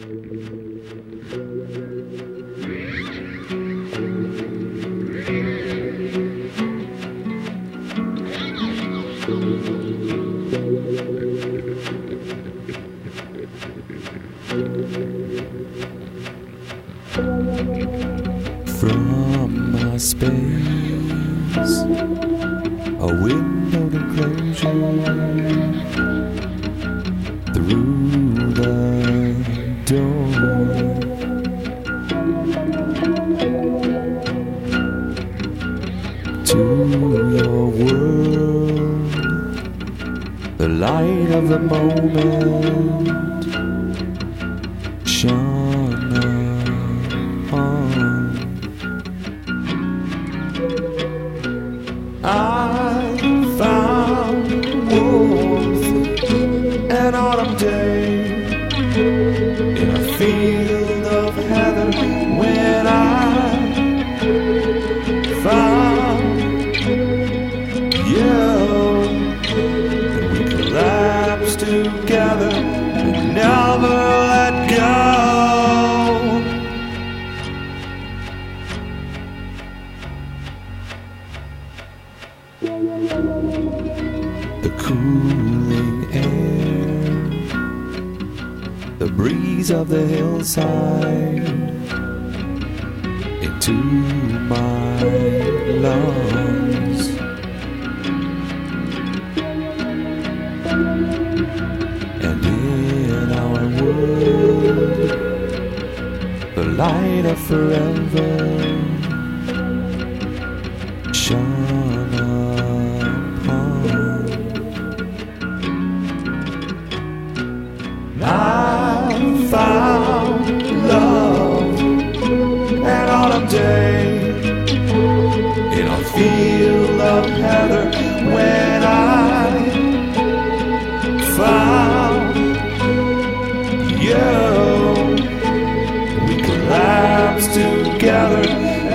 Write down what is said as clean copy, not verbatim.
From my space, a windowed enclosure, through the door, to your world, the light of the moment shone upon. I found warmth an autumn day in a field of heather when I found you, and we collapsed together and never let go. The cooling air, the breeze of the hillside into my lungs, and in our world the light of forever shone upon. I found love an autumn day in a field of heather when I found you. We collapsed together